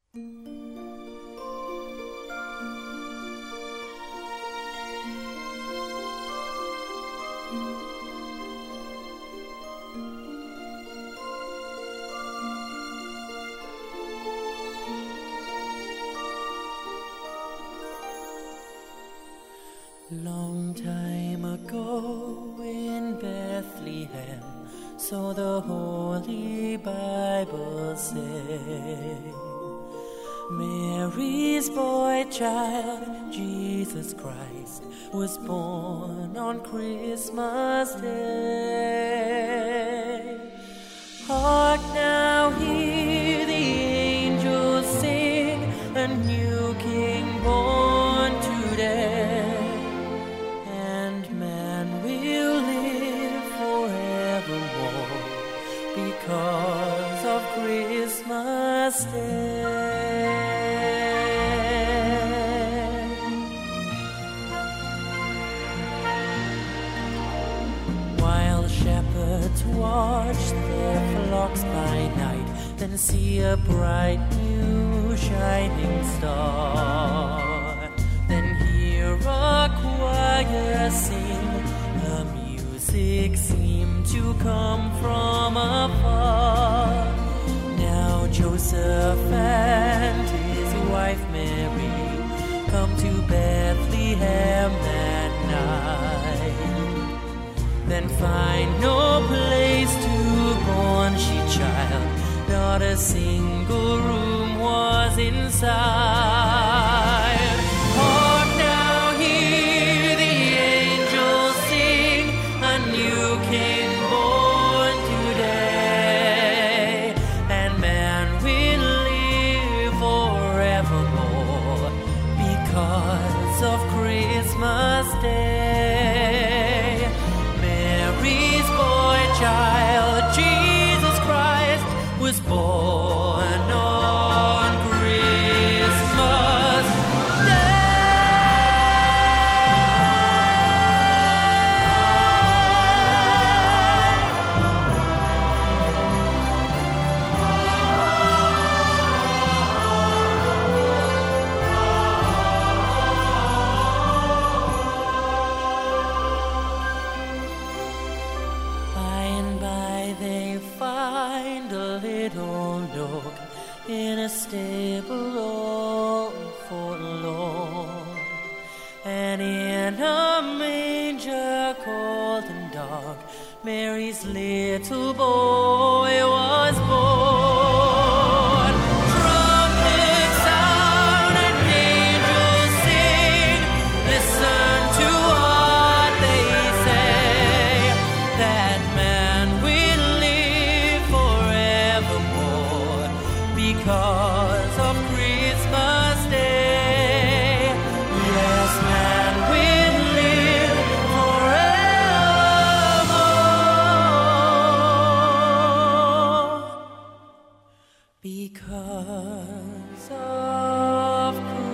Long time ago in Bethlehem, so the Holy Bible says, Mary's boy child, Jesus Christ, was born on Christmas Day. Hark now, hear the angels sing, a new King born today. Because of Christmas Day. While shepherds watch their flocks by night, then see a bright new shining star, then hear a choir sing, the music seemed to come from afar. Now Joseph and his wife Mary come to Bethlehem that night, then find no place to born she child, not a single room was inside. Hark now, hear the angels sing, a new King born today, and man will live forevermore because of Christmas Day. Mary's boy child, Jesus Christ, was born on Christmas Day. By and by they find a little nook in a stable all forlorn, and in a manger cold and dark, Mary's little boy was born. Trumpets sound and angels sing, listen to what they say, that man will live forevermore because of Christmas Day. Yes, man will live forevermore because of Christmas.